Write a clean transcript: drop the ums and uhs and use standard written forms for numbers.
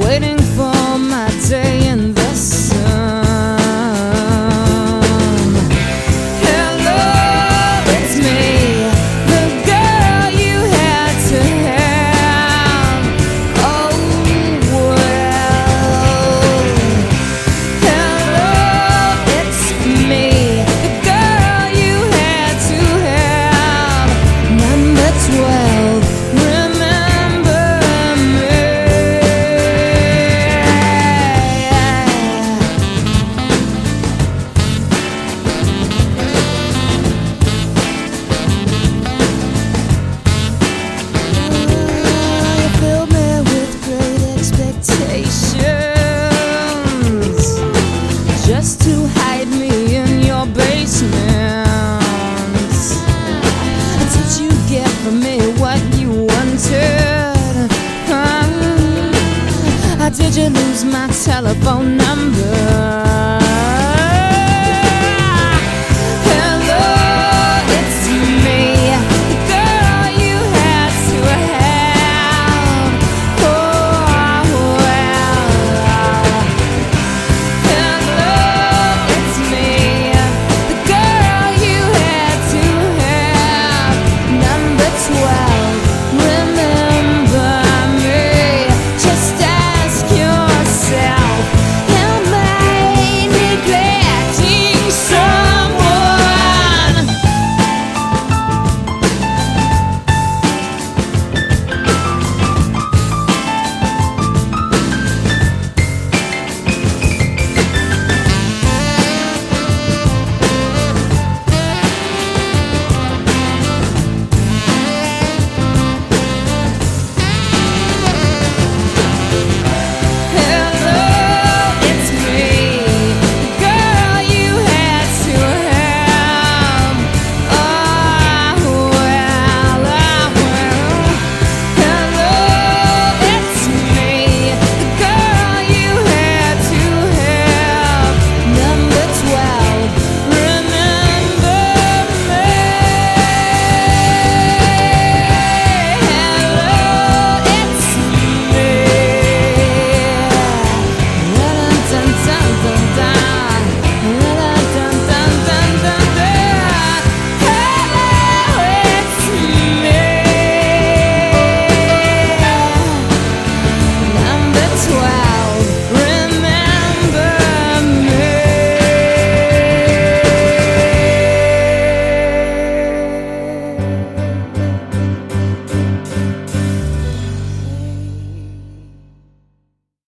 waiting for my day in the sun. Hello, it's me, the girl you had to have. Oh well. Hello, it's me, the girl you had to have. Number 12, remember me. You filled me with great expectations, just to hide me in your basement. Did you get from me what you wanted? Or did you lose my telephone number?